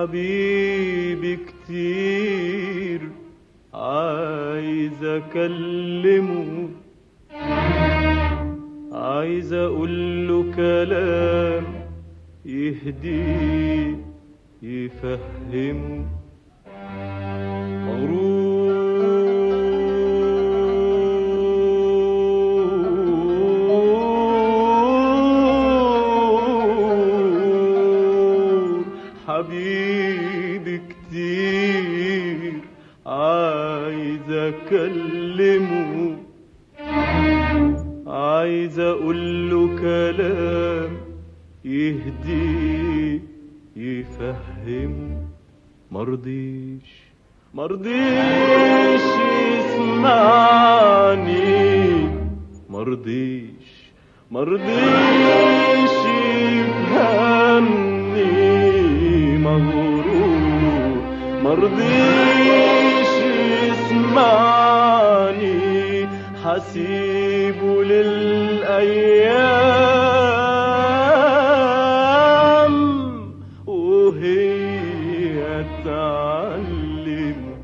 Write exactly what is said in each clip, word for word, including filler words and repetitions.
حبيبي كتير عايز اكلمه، عايز اقوله كلام يهديه يفهمه. مغرور حبيبي كتير عايز اكلمه، عايز اقوله كلام يهديه يفهمه. مرضيش مرضيش يسمعني، مرضيش مرضيش يفهمني. مغرور مرضيش يسمعني، حسيبه للأيام وهي تعلمه.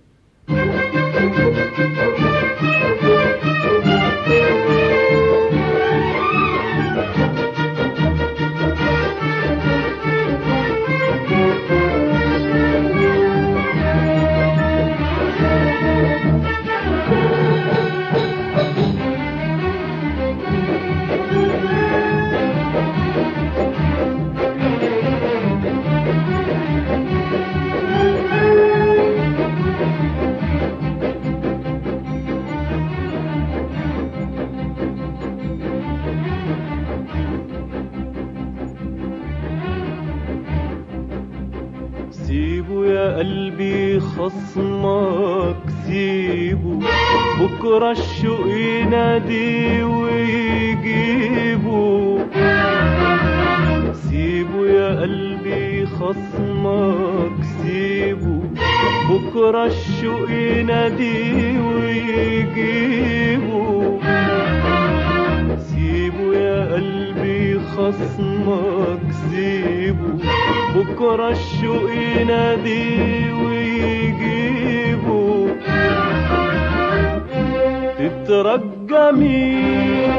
سيبه يا قلبي خصمك، سيبه بكرة الشوق ينادي ويجيبه. سيبه يا قلبي خصمك، سيبه بكرة الشوق ينادي ويجيبه. سيبه يا قلبي خصمك، سيبه بكرة الشوق ينادي ويجيبه. تترجى مين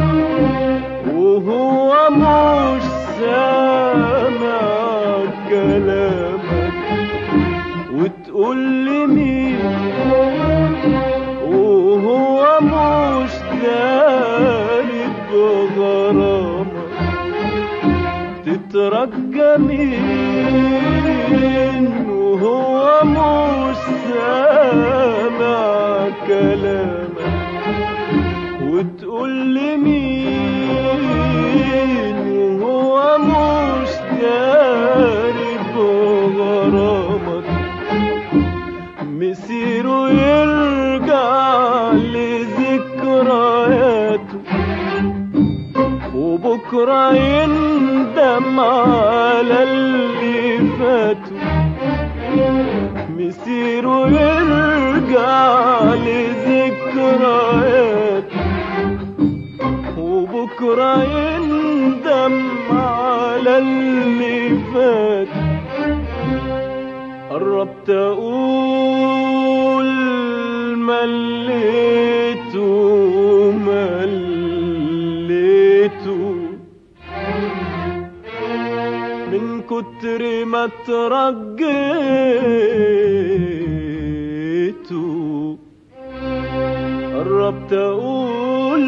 وهو مش سامع كلامك، وتقول لي مين وهو مش داري بغرامك. تترجى مين وهو مش سامع كلامك، وتقول لي مين وهو مش داري بغرامك. مسيره يرجع لذكرياته، وبكرة يندم على اللي فاته. مسيره يرجع لذكرياته، وبكرة يندم على اللي فاته. قربت اقول مليته مليته من كتر ما ترجيته. قربت اقول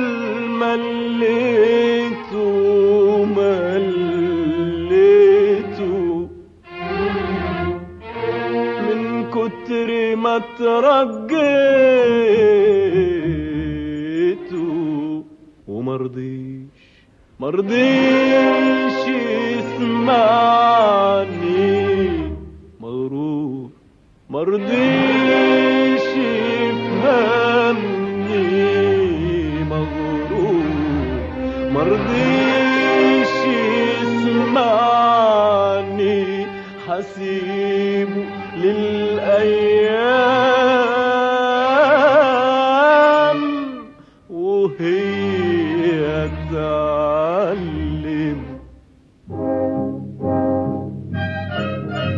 مليته مليته من كتر ما ترجيته. ومرضيش مرضيش يسمعني. مغرور مرضيش يفهمني. مغرور مرضيش يسمعني، حسيبه للأيام وهي تعلم.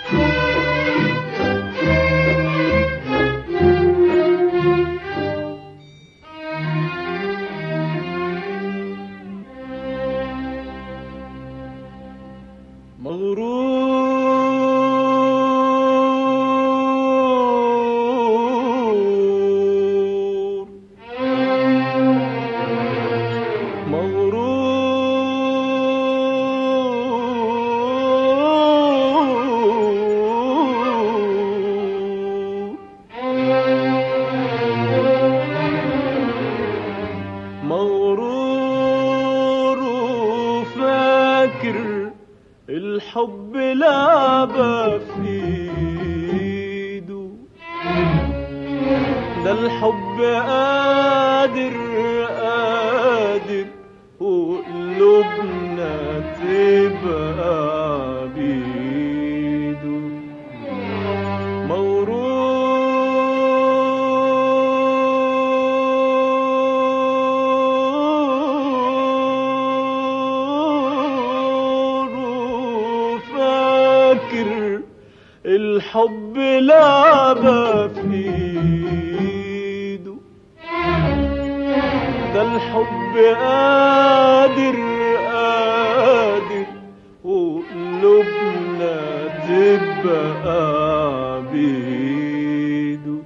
الحب لعبة في ايده، ده الحب قادر قادر وقلوبنا تبقى بيده. الحب لعبة في ايده، ده الحب قادر قادر وقلوبنا تبقى بيده.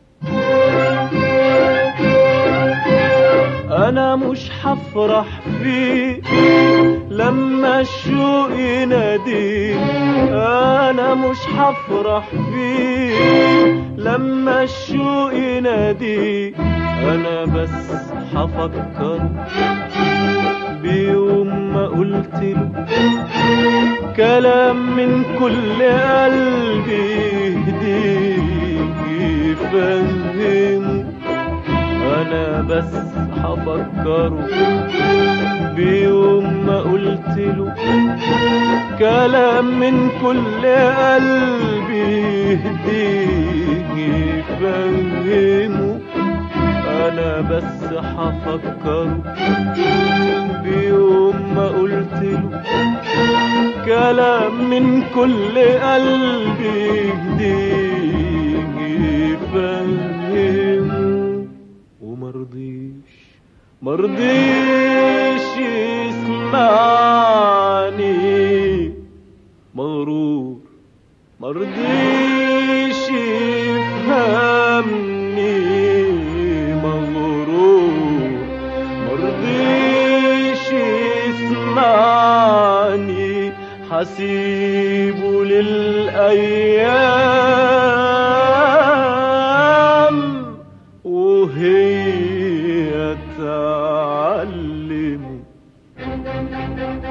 انا مش هفرح فيه لما الشوق يناديه، انا مش هفرح فيه لما الشوق يناديه، انا بس هفكر بيوم ما قلتله كلام من كل قلبي يهديه يفهمه. انا بس هفكره بيوم ما قلتله كلام من كل قلبي يهديه يفهمه. انا بس هفكره بيوم ما قلتله كلام من كل قلبي يهديه يفهمه. ومرضيش مرضيش يسمعني مغرور، مرضيش يفهمني مغرور، مرضيش يسمعني حسيبه للأيام وهي تعلمه.